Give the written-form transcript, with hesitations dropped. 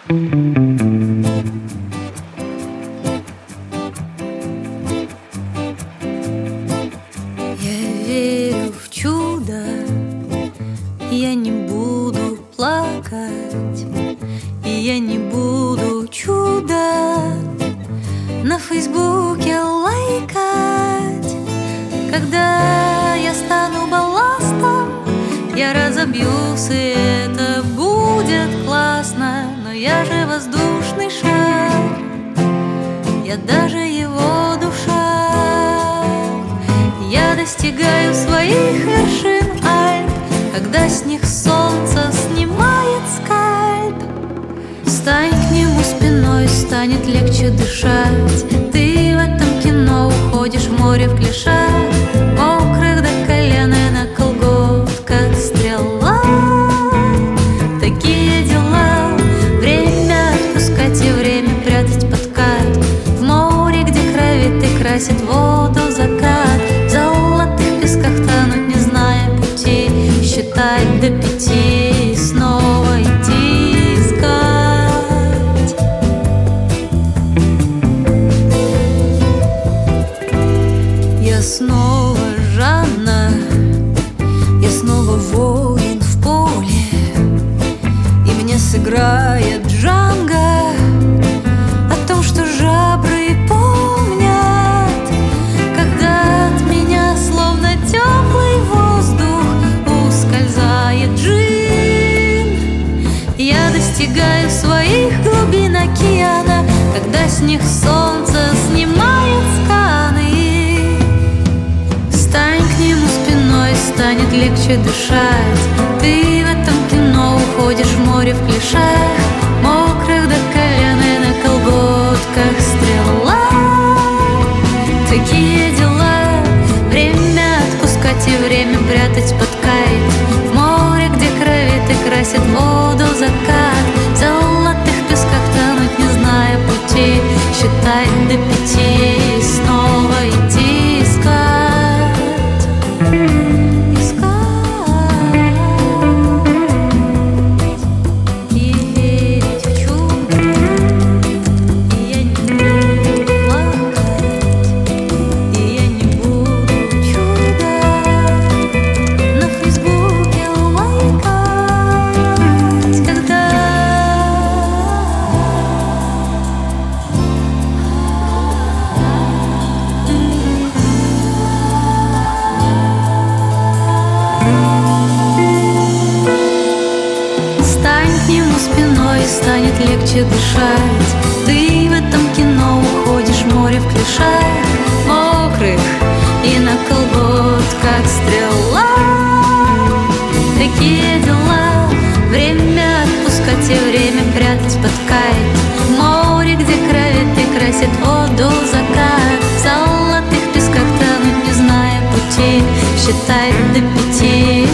верю в чудо, я не буду плакать, и я не буду чудо на Фейсбуке лайкать. Когда я стану балластом, я разобьюсь, и это будет классно. Но я же воздушный шар, я даже его душа. Я достигаю своих вершин Альп, когда с них солнце снимает скальп. Встань к нему спиной, станет легче дышать. Ты в этом кино уходишь в море в клишах, мокрых до колена и на колготках стрела. Такие дела, время отпускать и время прятать под кайф. В море, где кровит и красит воду закат, в золотых песках тонуть, не зная пути, считать до 5 и снова идти искать. Я снова Жанна, я снова воин в поле, и мне сыграет Джанго о том, что жабры помнят, когда от меня словно теплый воздух ускользает джин. Я достигаю своих глубин океана, когда с них солнце снимает сканы. Встань к нему спиной, станет легче дышать. Ты в этом кино уходишь в море в клишах, мокрых до колена и на колготках стрела. Такие дела, время отпускать и время прятать под кайт. В море, где кровит и красит воду закат, в золотых песках тонуть, не зная пути, считать до 5 и снова идти искать. Станет легче дышать. Ты в этом кино уходишь в море в клишах, мокрых и на колготках стрела. Такие дела, время отпускать и время прятать под кайт. В море, где кровит и красит воду закат, в золотых песках тонуть, не зная пути, считать до 5.